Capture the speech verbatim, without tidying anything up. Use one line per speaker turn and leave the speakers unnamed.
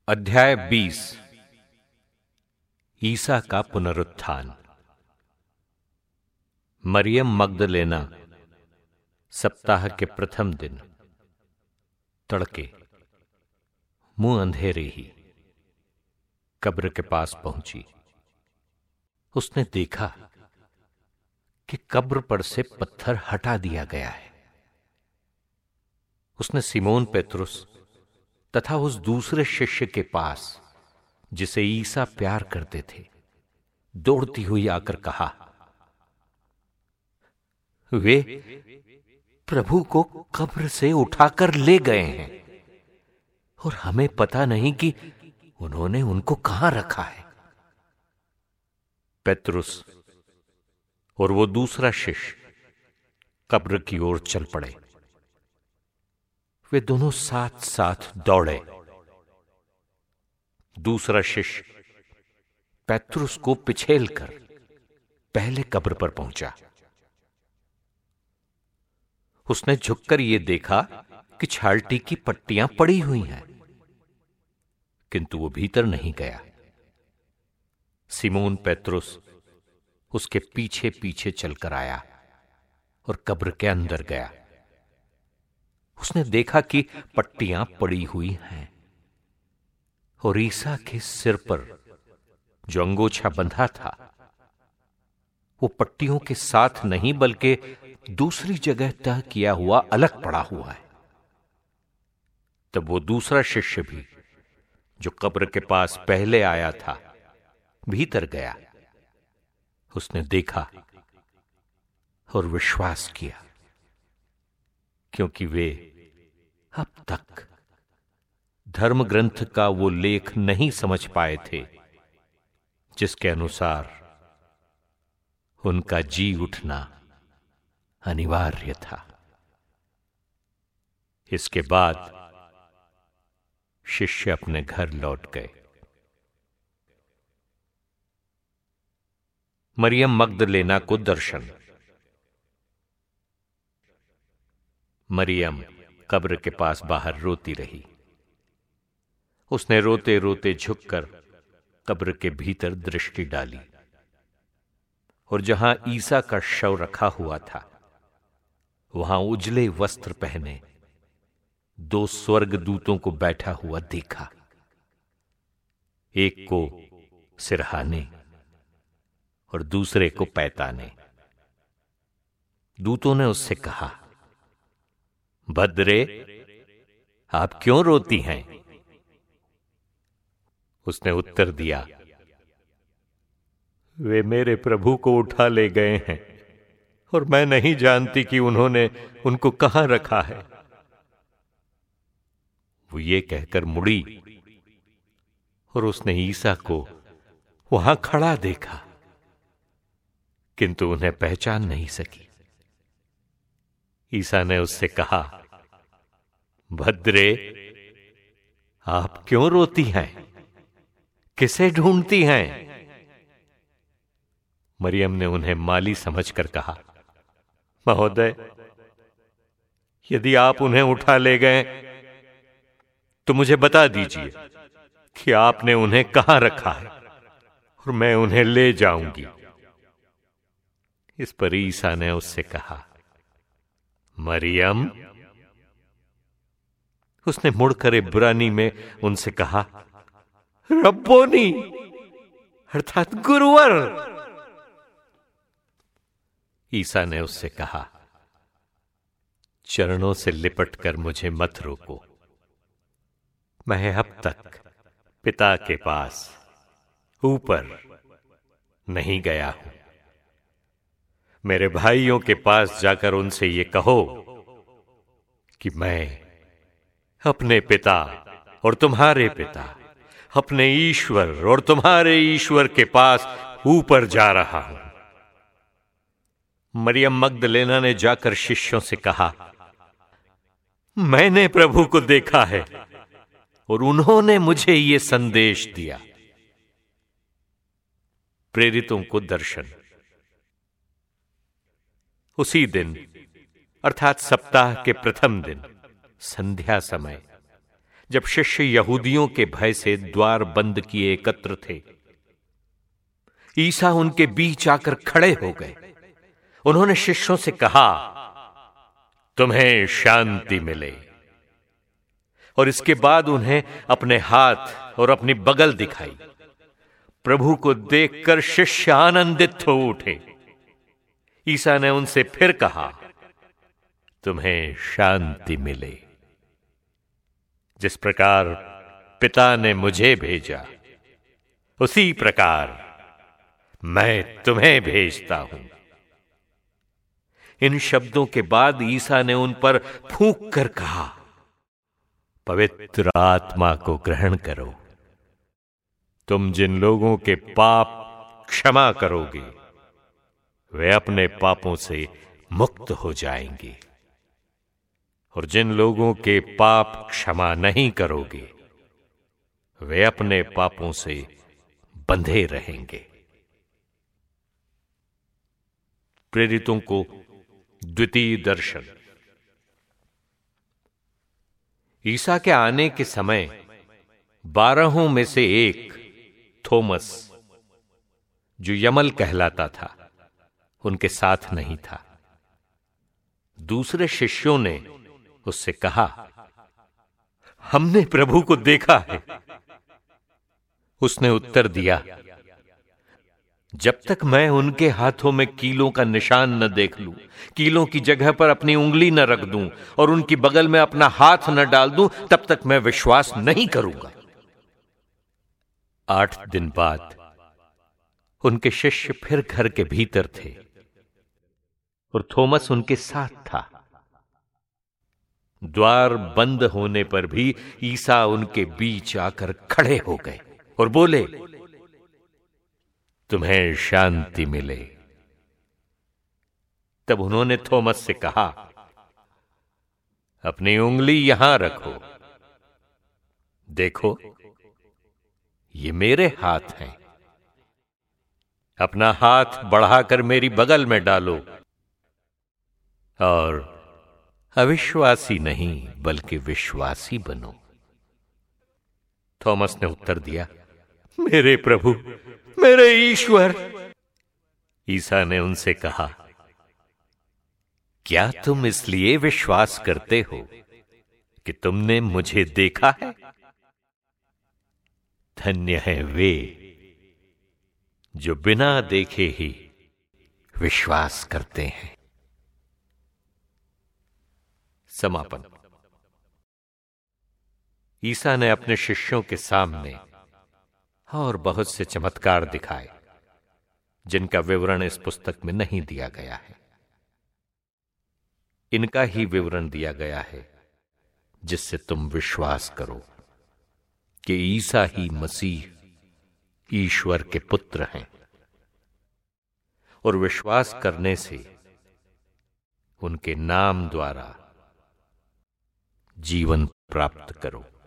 अध्याय बीस। ईसा का पुनरुत्थान। मरियम मगदलेना सप्ताह के प्रथम दिन तड़के मुंह अंधेरे ही कब्र के पास पहुंची। उसने देखा कि कब्र पर से पत्थर हटा दिया गया है। उसने सिमोन पेतरुस तथा उस दूसरे शिष्य के पास जिसे ईसा प्यार करते थे दौड़ती हुई आकर कहा, वे प्रभु को कब्र से उठाकर ले गए हैं और हमें पता नहीं कि उन्होंने उनको कहां रखा है। पेतरुस और वो दूसरा शिष्य कब्र की ओर चल पड़े। वे दोनों साथ साथ दौड़े। दूसरा शिष्य पेतरुस को पिछेलकर पहले कब्र पर पहुंचा। उसने झुककर यह देखा कि छालटी की पट्टियां पड़ी हुई हैं, किंतु वो भीतर नहीं गया। सिमोन पेतरुस उसके पीछे पीछे चलकर आया और कब्र के अंदर गया। उसने देखा कि पट्टियां पड़ी हुई हैं और ईसा के सिर पर जो अंगोछा बंधा था वो पट्टियों के साथ नहीं बल्कि दूसरी जगह तय किया हुआ अलग पड़ा हुआ है। तब वो दूसरा शिष्य भी जो कब्र के पास पहले आया था भीतर गया। उसने देखा और विश्वास किया, क्योंकि वे अब तक धर्म ग्रंथ का वो लेख नहीं समझ पाए थे जिसके अनुसार उनका जी उठना अनिवार्य था। इसके बाद शिष्य अपने घर लौट गए। मरियम मगदलेना को दर्शन। मरियम कब्र के पास बाहर रोती रही। उसने रोते रोते झुककर कब्र के भीतर दृष्टि डाली और जहां ईसा का शव रखा हुआ था वहां उजले वस्त्र पहने दो स्वर्गदूतों को बैठा हुआ देखा, एक को सिरहाने और दूसरे को पैताने। दूतों ने उससे कहा, भद्रे, आप क्यों रोती हैं? उसने उत्तर दिया, वे मेरे प्रभु को उठा ले गए हैं और मैं नहीं जानती कि उन्होंने उनको कहां रखा है। वो ये कहकर मुड़ी और उसने ईसा को वहां खड़ा देखा, किंतु उन्हें पहचान नहीं सकी। ईसा ने उससे कहा, भद्रे, आप क्यों रोती हैं? किसे ढूंढती हैं? मरियम ने उन्हें माली समझकर कहा, महोदय, यदि आप उन्हें उठा ले गए तो मुझे बता दीजिए कि आपने उन्हें कहां रखा है और मैं उन्हें ले जाऊंगी। इस पर ईसा ने उससे कहा, मरियम। उसने मुड़कर इब्रानी में उनसे कहा, रब्बोनी, अर्थात गुरुवर। ईसा ने उससे कहा, चरणों से लिपटकर मुझे मत रोको। मैं अब तक पिता के पास ऊपर नहीं गया हूं। मेरे भाइयों के पास जाकर उनसे ये कहो कि मैं अपने पिता और तुम्हारे पिता, अपने ईश्वर और तुम्हारे ईश्वर के पास ऊपर जा रहा हूं। मरियम मगदलेना ने जाकर शिष्यों से कहा, मैंने प्रभु को देखा है और उन्होंने मुझे यह संदेश दिया। प्रेरितों को दर्शन। उसी दिन अर्थात सप्ताह के प्रथम दिन संध्या समय जब शिष्य यहूदियों के भय से द्वार बंद किए एकत्र थे, ईसा उनके बीच आकर खड़े हो गए। उन्होंने शिष्यों से कहा, तुम्हें शांति मिले। और इसके बाद उन्हें अपने हाथ और अपनी बगल दिखाई। प्रभु को देखकर शिष्य आनंदित हो उठे। ईसा ने उनसे फिर कहा, तुम्हें शांति मिले। जिस प्रकार पिता ने मुझे भेजा, उसी प्रकार मैं तुम्हें भेजता हूं। इन शब्दों के बाद ईसा ने उन पर फूंक कर कहा, पवित्र आत्मा को ग्रहण करो। तुम जिन लोगों के पाप क्षमा करोगे, वे अपने पापों से मुक्त हो जाएंगे, और जिन लोगों के पाप क्षमा नहीं करोगे, वे अपने पापों से बंधे रहेंगे। प्रेरितों को द्वितीय दर्शन। ईसा के आने के समय बारहों में से एक थोमस, जो यमल कहलाता था, उनके साथ नहीं था। दूसरे शिष्यों ने उससे कहा, हमने प्रभु को देखा है। उसने उत्तर दिया, जब तक मैं उनके हाथों में कीलों का निशान न देख लूं, कीलों की जगह पर अपनी उंगली न रख दूं और उनकी बगल में अपना हाथ न डाल दूं, तब तक मैं विश्वास नहीं करूंगा। आठ दिन बाद उनके शिष्य फिर घर के भीतर थे और थोमस उनके साथ था। द्वार बंद होने पर भी ईसा उनके बीच आकर खड़े हो गए और बोले, तुम्हें शांति मिले। तब उन्होंने थोमस से कहा, अपनी उंगली यहां रखो, देखो ये मेरे हाथ हैं। अपना हाथ बढ़ाकर मेरी बगल में डालो और अविश्वासी नहीं बल्कि विश्वासी बनो। थॉमस ने उत्तर दिया, मेरे प्रभु, मेरे ईश्वर। ईसा ने उनसे कहा, क्या तुम इसलिए विश्वास करते हो कि तुमने मुझे देखा है? धन्य है वे जो बिना देखे ही विश्वास करते हैं। समापन। ईसा ने अपने शिष्यों के सामने और बहुत से चमत्कार दिखाए, जिनका विवरण इस पुस्तक में नहीं दिया गया है। इनका ही विवरण दिया गया है जिससे तुम विश्वास करो कि ईसा ही मसीह ईश्वर के पुत्र हैं, और विश्वास करने से उनके नाम द्वारा जीवन प्राप्त करो।